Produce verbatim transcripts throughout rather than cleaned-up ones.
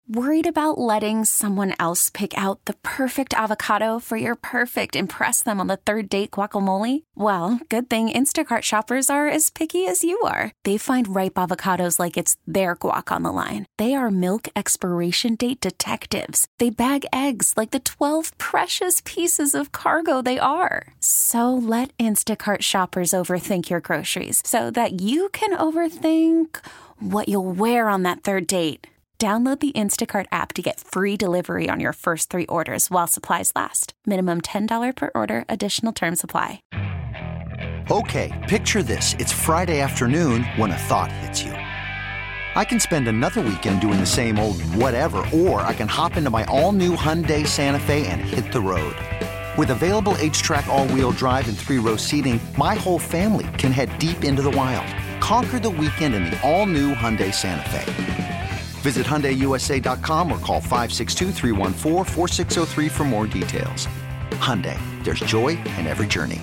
Worried about letting someone else pick out the perfect avocado for your perfect impress them on the third date guacamole? Well, good thing Instacart shoppers are as picky as you are. They find ripe avocados like it's their guac on the line. They are milk expiration date detectives. They bag eggs like the twelve precious pieces of cargo they are. So let Instacart shoppers overthink your groceries so that you can overthink what you'll wear on that third date. Download the Instacart app to get free delivery on your first three orders while supplies last. Minimum ten dollars per order. Additional terms apply. Okay, picture this. It's Friday afternoon when a thought hits you. I can spend another weekend doing the same old whatever, or I can hop into my all-new Hyundai Santa Fe and hit the road. With available H-Track all-wheel drive and three-row seating, my whole family can head deep into the wild. Conquer the weekend in the all-new Hyundai Santa Fe. Visit Hyundai U S A dot com or call five six two, three one four, four six zero three for more details. Hyundai, there's joy in every journey.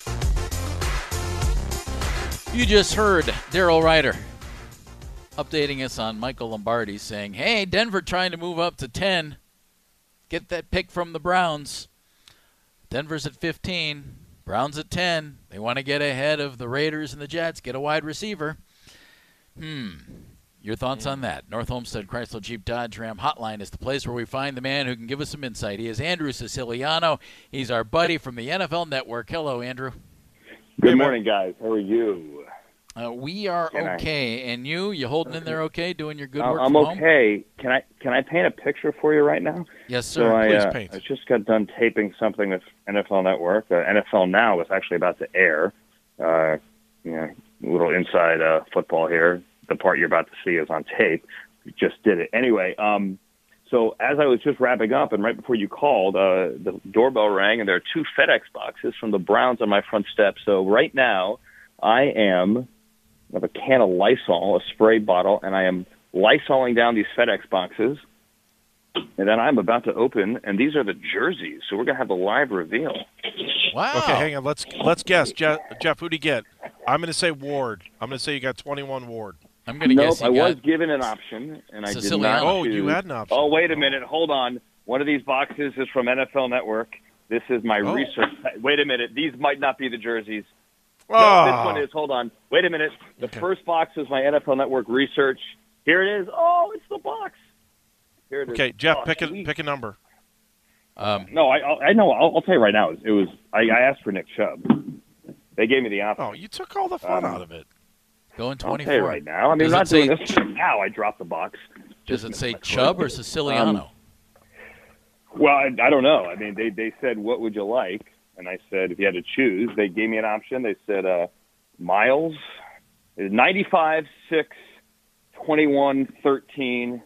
You just heard Daryl Ryder updating us on Michael Lombardi saying, hey, Denver trying to move up to ten. Get that pick from the Browns. Denver's at fifteen. Browns at ten. They want to get ahead of the Raiders and the Jets, get a wide receiver. Hmm. Your thoughts on that? North Homestead Chrysler Jeep Dodge Ram Hotline is the place where we find the man who can give us some insight. He is Andrew Siciliano. He's our buddy from the N F L Network. Hello, Andrew. Good hey, morning, guys. How are you? Uh, we are can okay. I? And you? You holding in there okay? Doing your good uh, work I'm from okay. Home? Can I can I paint a picture for you right now? Yes, sir. So Please I, uh, paint. I just got done taping something with N F L Network. Uh, N F L Now is actually about to air. Uh, you know, a little inside uh, football here. The part you're about to see is on tape. We just did it. Anyway, um, so as I was just wrapping up and right before you called, uh, the doorbell rang, and there are two FedEx boxes from the Browns on my front step. So right now I am I have a can of Lysol, a spray bottle, and I am Lysoling down these FedEx boxes. And then I'm about to open, and these are the jerseys. So we're going to have a live reveal. Wow. Okay, hang on. Let's let's guess. Jeff, Jeff who do you get? I'm going to say Ward. I'm going to say you got twenty-one Ward. I'm going to nope, guess you I got was given an option, and I Siciliano. did not Oh, choose. you had an option. Oh, wait a minute. Hold on. One of these boxes is from N F L Network. This is my oh. research. Wait a minute. These might not be the jerseys. Oh. No, this one is. Hold on. Wait a minute. The Okay. first box is my N F L Network research. Here it is. Oh, it's the box. Here it is. Okay, Jeff, oh, pick a sweet. pick a number. Um, No, I I know. I'll, I'll tell you right now. It was. I, I asked for Nick Chubb. They gave me the option. Oh, you took all the fun Um, out of it. going I'll twenty-four. tell you right now. I mean, Does I'm not it say- doing this right now. I dropped the box. Does Just it say my Chubb or choice. Siciliano? Um, Well, I, I don't know. I mean, they, they said, what would you like? And I said, if you had to choose, they gave me an option. They said, uh, Miles, ninety-five, six, twenty-one, thirteen,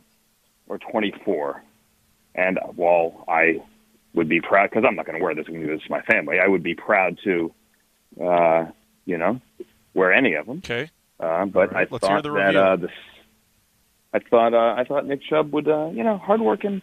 or twenty-four. And while I would be proud, because I'm not going to wear this, I'm going to do this to my family, I would be proud to, uh, you know, wear any of them. Okay. Uh, but right, I let's hear thought the that reveal. uh, this, I thought uh, I thought Nick Chubb would, uh, you know, hardworking,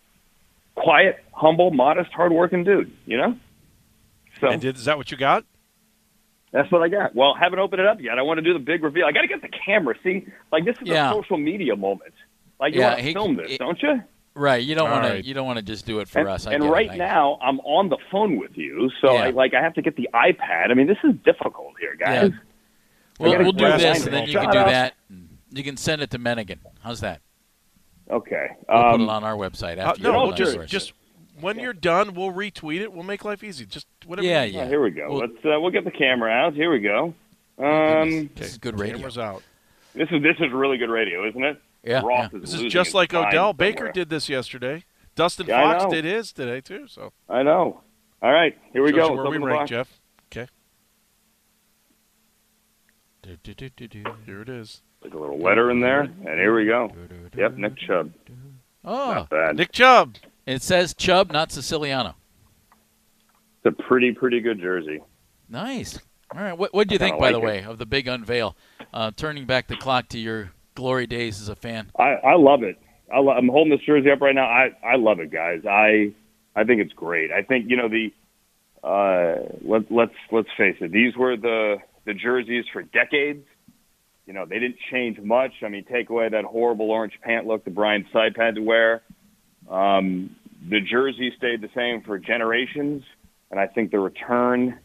quiet, humble, modest, hardworking dude. You know. So And did, is that what you got? that's what I got. Well, haven't opened it up yet. I want to do the big reveal. I got to get the camera. See, like this is Yeah. a social media moment. Like you Yeah, want to he- film this, he- don't you? Right. You don't All want right. to. You don't want to just do it for And, us. I and get it. right I- now, I'm on the phone with you, so Yeah. I like I have to get the iPad. I mean, this is difficult here, guys. Yeah. We'll, gotta we'll do grab this, mine. and then you Shut can do up. that. You can send it to Mennigan. How's that? Okay. We'll put Um, it on our website Uh, after no, you're we'll done just yours. just when you're done, we'll retweet it. We'll make life easy. Just whatever. Yeah, you yeah. oh, here we go. Well- Let's uh, we'll get the camera out. Here we go. Goodness, Um, this is good radio. Camera's out. this is this is really good radio, isn't it? Yeah, Ross yeah. is This is losing just his like mind Odell. Baker somewhere. did this yesterday. Dustin Yeah, I Fox know. did his today too. So I know. All right, here we shows go. you where Let's we open the rank, box. Jeff. Okay, Do, do, do, do, do. here it is. There's a little letter in there, and here we go. Yep, Nick Chubb. Oh, Not bad. Nick Chubb. it says Chubb, not Siciliano. It's a pretty, pretty good jersey. Nice. All right. What what do you I think, kinda by like the it. way, of the big unveil? Uh, turning back the clock to your glory days as a fan. I, I love it. I lo- I'm holding this jersey up right now. I, I love it, guys. I I think it's great. I think you know the uh, let let's let's face it. These were the the jerseys for decades. you know, they didn't change much. I mean, take away that horrible orange pant look that Brian Sipe had to wear. Um, the jersey stayed the same for generations, and I think the return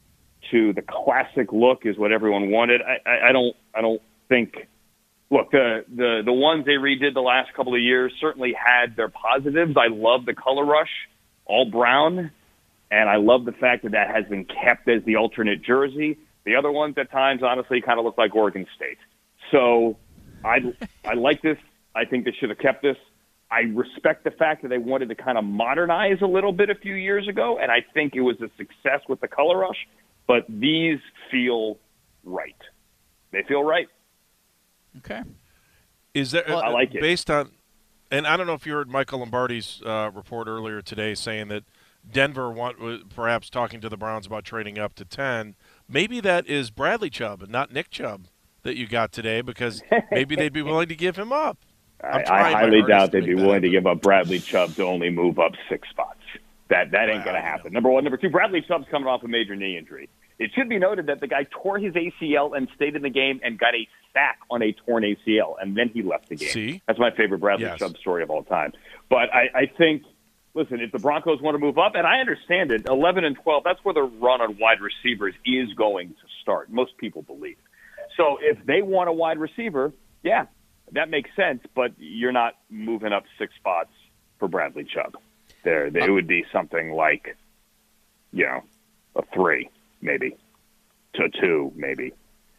to the classic look is what everyone wanted. I, I, I don't, I don't think. Look, the, the the ones they redid the last couple of years certainly had their positives. I love the color rush, all brown, and I love the fact that that has been kept as the alternate jersey. The other ones at times, honestly, kind of look like Oregon State. So I I like this. I think they should have kept this. I respect the fact that they wanted to kind of modernize a little bit a few years ago, and I think it was a success with the color rush. But these feel right. They feel right. Okay. Is there well, I like it. Based on, and I don't know if you heard Michael Lombardi's uh, report earlier today saying that Denver want was perhaps talking to the Browns about trading up to ten. Maybe that is Bradley Chubb and not Nick Chubb that you got today, because maybe they'd be willing to give him up. I, I highly doubt they'd be willing happen. to give up Bradley Chubb to only move up six spots. That that ain't wow, going to happen. Number one. Number two, Bradley Chubb's coming off a major knee injury. It should be noted that the guy tore his A C L and stayed in the game and got a sack on a torn A C L, and then he left the game. See? That's my favorite Bradley yes. Chubb story of all time. But I, I think, listen, if the Broncos want to move up, and I understand it, eleven and twelve, that's where the run on wide receivers is going to start. Most people believe. So if they want a wide receiver, yeah, that makes sense, but you're not moving up six spots for Bradley Chubb. There, it would be something like, you know, a three. Maybe to two, maybe.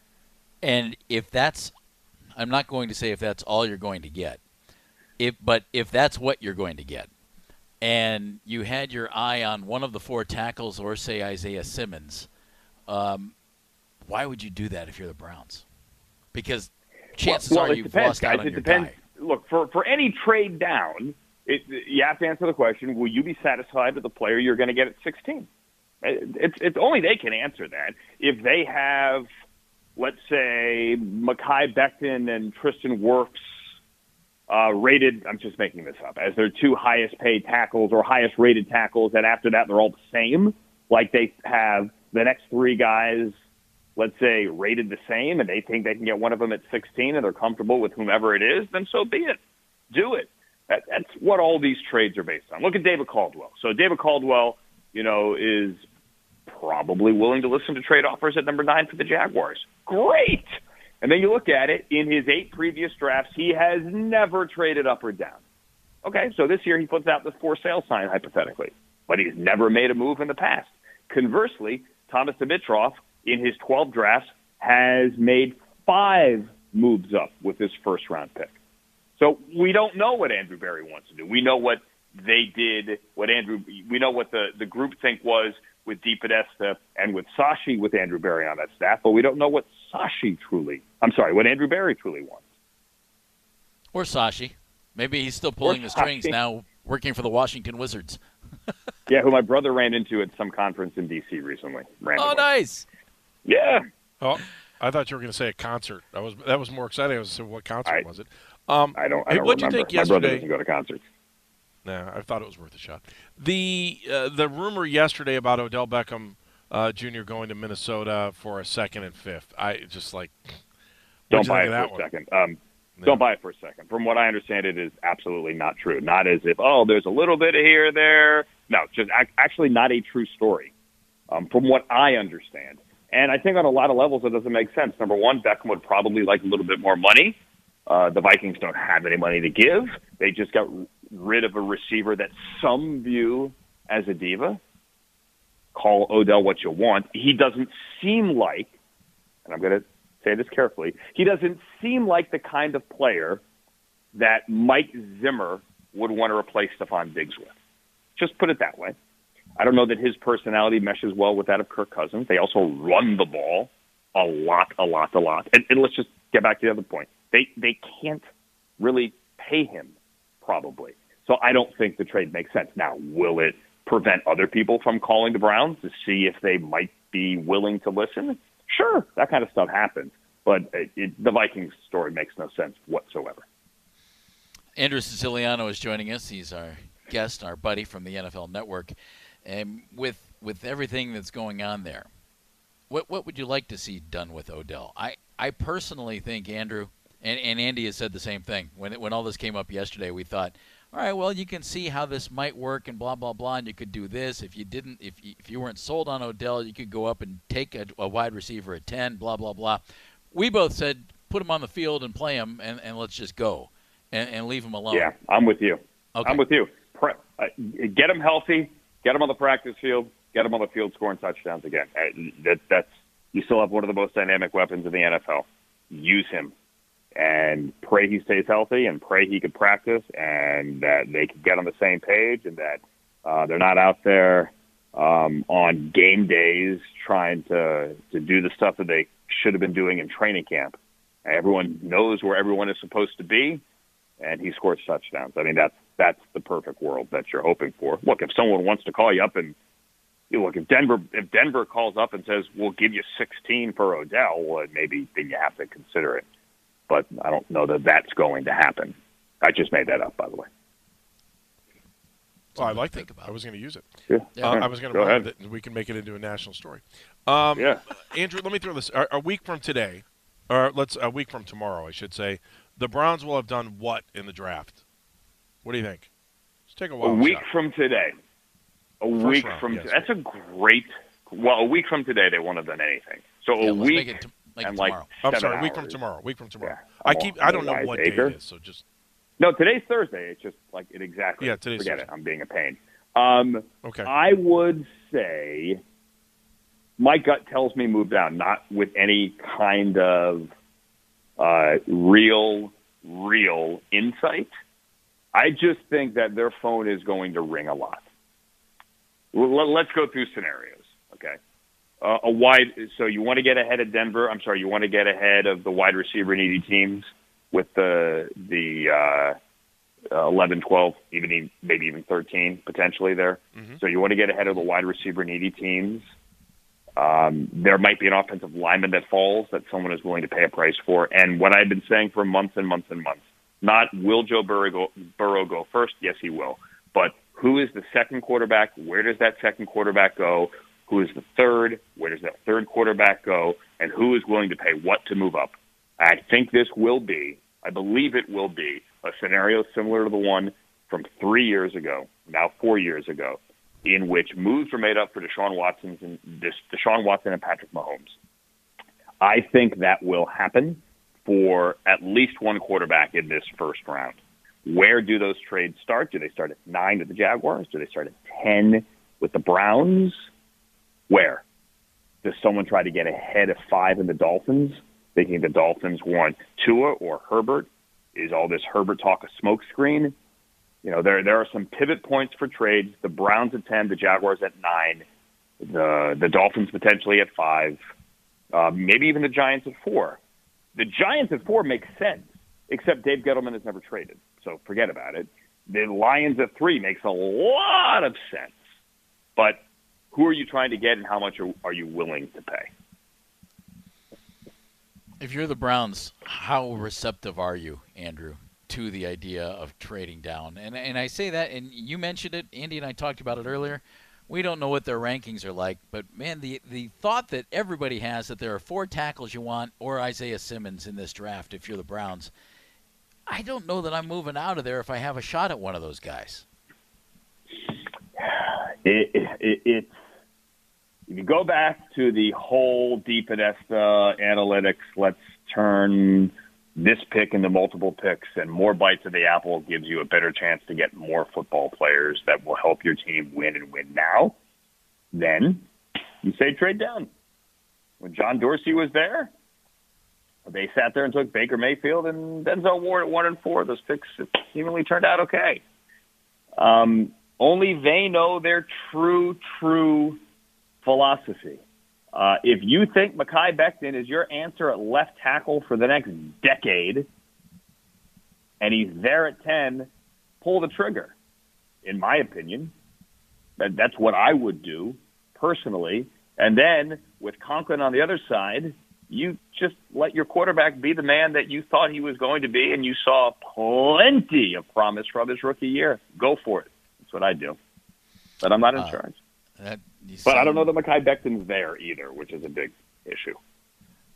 And if that's, I'm not going to say if that's all you're going to get, if but if that's what you're going to get, and you had your eye on one of the four tackles, or say Isaiah Simmons, um, why would you do that if you're the Browns? Because chances well, well, are you've depends, lost guys. out on it your depends. guy. Look, for for any trade down, it, you have to answer the question: will you be satisfied with the player you're going to get at sixteen? It's it's only they can answer that. If they have, let's say, Mekhi Becton and Tristan Wirfs uh, rated, I'm just making this up, as their two highest paid tackles or highest rated tackles, and after that they're all the same, like they have the next three guys, let's say, rated the same, and they think they can get one of them at sixteen and they're comfortable with whomever it is, then so be it. Do it. That, that's what all these trades are based on. Look at David Caldwell. So David Caldwell, you know, is probably willing to listen to trade offers at number nine for the Jaguars. Great. And then you look at it, in his eight previous drafts, he has never traded up or down. Okay, so this year he puts out the for sale sign, hypothetically, but he's never made a move in the past. Conversely, Thomas Dimitroff, in his twelve drafts, has made five moves up with his first-round pick. So we don't know what Andrew Berry wants to do. We know what they did, what Andrew, we know what the, the group think was with DePodesta and with Sashi with Andrew Berry on that staff, but we don't know what Sashi truly, I'm sorry, what Andrew Berry truly wants. Or Sashi. Maybe he's still pulling the strings now, working for the Washington Wizards. Yeah, who my brother ran into at some conference in D C recently. Randomly. Oh, nice. Yeah. Oh, I thought you were going to say a concert. That was that was more exciting. I was saying, what concert I, was it? Um, I don't. I hey, don't what'd remember. you think yesterday? My brother yesterday? doesn't go to concerts. No, I thought it was worth a shot. The uh, the rumor yesterday about Odell Beckham uh, Junior going to Minnesota for a second and fifth. I just like don't buy it for a one? second. Um, no. Don't buy it for a second. From what I understand, it is absolutely not true. Not as if oh, there's a little bit of here or there. No, just ac- actually not a true story. Um, from what I understand, and I think on a lot of levels it doesn't make sense. Number one, Beckham would probably like a little bit more money. Uh, the Vikings don't have any money to give. They just got rid of a receiver that some view as a diva. Call Odell what you want. He doesn't seem like, and I'm going to say this carefully, he doesn't seem like the kind of player that Mike Zimmer would want to replace Stephon Diggs with. Just put it that way. I don't know that his personality meshes well with that of Kirk Cousins. They also run the ball a lot, a lot, a lot. And, and let's just get back to the other point. They they can't really pay him, probably. So I don't think the trade makes sense. Now, will it prevent other people from calling the Browns to see if they might be willing to listen? Sure, that kind of stuff happens. But it, it, the Vikings story makes no sense whatsoever. Andrew Siciliano is joining us. He's our guest, our buddy from the N F L Network. And with with everything that's going on there, what what would you like to see done with Odell? I, I personally think, Andrew, and, and Andy has said the same thing. When when all this came up yesterday, we thought, all right, well, you can see how this might work and blah, blah, blah, and you could do this. If you didn't, if you, if you weren't sold on Odell, you could go up and take a, a wide receiver at ten, blah, blah, blah. We both said put him on the field and play him, and, and let's just go and, and leave him alone. Yeah, I'm with you. Okay. I'm with you. Pre- uh, get him healthy, get him on the practice field, get him on the field scoring touchdowns again. Uh, that, that's you still have one of the most dynamic weapons in the N F L. Use him. And pray he stays healthy, and pray he could practice, and that they can get on the same page, and that uh, they're not out there um, on game days trying to to do the stuff that they should have been doing in training camp. Everyone knows where everyone is supposed to be, and he scores touchdowns. I mean, that's that's the perfect world that you're hoping for. Look, if someone wants to call you up and you know, look, if Denver if Denver calls up and says we'll give you sixteen for Odell, well, maybe then you have to consider it. But I don't know that that's going to happen. I just made that up, by the way. Well, I liked it. I was going to use it. Yeah. Uh, I was going to Go run ahead. with it. We can make it into a national story. Um, Yeah. Andrew, let me throw this. A, a week from today, or let's a week from tomorrow, I should say, the Browns will have done what in the draft? What do you think? Let's take a A wild week shot. from today. A First week round, from yes. that's a great. Well, a week from today they won't have done anything. So Yeah, a let's week make it, t- make it and like tomorrow. I'm seven sorry, a week from hours. tomorrow. Week from tomorrow. Yeah. I Oh, keep. I don't know wise what day acre. it is, so just No, today's Thursday. It's just like it exactly. Yeah, today's Forget Thursday. it. I'm being a pain. Um, okay. I would say my gut tells me move down, not with any kind of uh, real, real insight. I just think that their phone is going to ring a lot. Well, let's go through scenarios, okay? Uh, a wide, so you want to get ahead of Denver. I'm sorry, you want to get ahead of the wide receiver needy teams with the the uh, uh, eleven, twelve, even even- maybe even thirteen potentially there. Mm-hmm. So you want to get ahead of the wide receiver needy teams. Um, there might be an offensive lineman that falls that someone is willing to pay a price for. And what I've been saying for months and months and months, not will Joe Burrow go, Burrow go first? Yes, he will. But who is the second quarterback? Where does that second quarterback go? Who is the third? Where does that third quarterback go? And who is willing to pay what to move up? I think this will be, I believe it will be, a scenario similar to the one from three years ago, now four years ago, in which moves were made up for Deshaun Watson and this Deshaun Watson and Patrick Mahomes. I think that will happen for at least one quarterback in this first round. Where do those trades start? Do they start at nine with the Jaguars? Do they start at ten with the Browns? Where? Does someone try to get ahead of five in the Dolphins, thinking the Dolphins want Tua or Herbert? Is all this Herbert talk a smokescreen? You know, there there are some pivot points for trades. The Browns at ten, the Jaguars at nine, the the Dolphins potentially at five, uh, maybe even the Giants at four. The Giants at four makes sense, except Dave Gettleman has never traded, so forget about it. The Lions at three makes a lot of sense, but who are you trying to get and how much are, are you willing to pay? If you're the Browns, how receptive are you, Andrew, to the idea of trading down? And and I say that, and you mentioned it, Andy and I talked about it earlier. We don't know what their rankings are like, but, man, the, the thought that everybody has that there are four tackles you want or Isaiah Simmons in this draft if you're the Browns, I don't know that I'm moving out of there if I have a shot at one of those guys. It, it, it's if you go back to the whole Deep Podesta analytics, let's turn this pick into multiple picks and more bites of the apple gives you a better chance to get more football players that will help your team win and win now, then you say trade down. When John Dorsey was there, they sat there and took Baker Mayfield and Denzel Ward at one and four. Those picks seemingly turned out okay. Um, only they know their true, true philosophy. Uh, if you think Mekhi Becton is your answer at left tackle for the next decade, and he's there at ten, pull the trigger. In my opinion, that, that's what I would do personally. And then with Conklin on the other side, you just let your quarterback be the man that you thought he was going to be, and you saw plenty of promise from his rookie year. Go for it. That's what I do. But I'm not in Uh, charge. That, But I don't know that Mekhi Becton's there either, which is a big issue.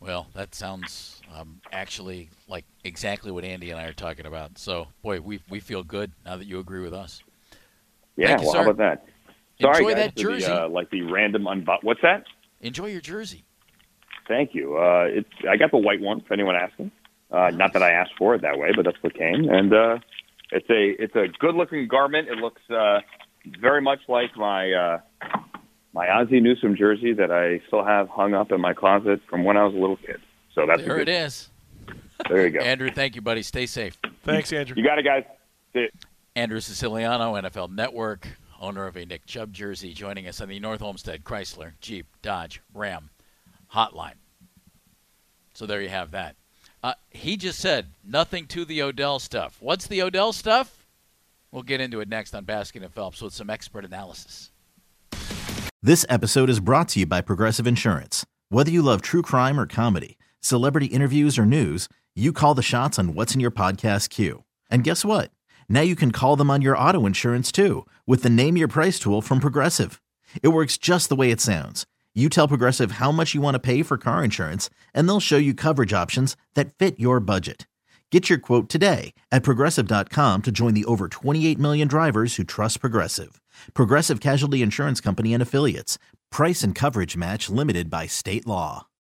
Well, that sounds um, actually like exactly what Andy and I are talking about. So, boy, we we feel good now that you agree with us. Yeah, Thank you, well, sir. how about that? Sorry, Enjoy guys, that for jersey. The, uh, like the random unbo- What's that? Enjoy your jersey. Thank you. Uh, it's I got the white one, if anyone asking. Uh, Nice. Not that I asked for it that way, but that's what came. And uh, it's a it's a good-looking garment. It looks uh, very much like my uh, my Ozzie Newsome jersey that I still have hung up in my closet from when I was a little kid. So that's There a good, it is. There you go. Andrew, thank you, buddy. Stay safe. Thanks, Andrew. You got it, guys. See ya. Andrew Siciliano, N F L Network, owner of a Nick Chubb jersey, joining us on the North Olmsted Chrysler, Jeep, Dodge, Ram hotline. So there you have that. Uh, he just said nothing to the Odell stuff. What's the Odell stuff? We'll get into it next on Baskin and Phelps with some expert analysis. This episode is brought to you by Progressive Insurance. Whether you love true crime or comedy, celebrity interviews or news, you call the shots on what's in your podcast queue. And guess what? Now you can call them on your auto insurance too with the Name Your Price tool from Progressive. It works just the way it sounds. You tell Progressive how much you want to pay for car insurance, and they'll show you coverage options that fit your budget. Get your quote today at Progressive dot com to join the over twenty-eight million drivers who trust Progressive. Progressive Casualty Insurance Company and Affiliates. Price and coverage match limited by state law.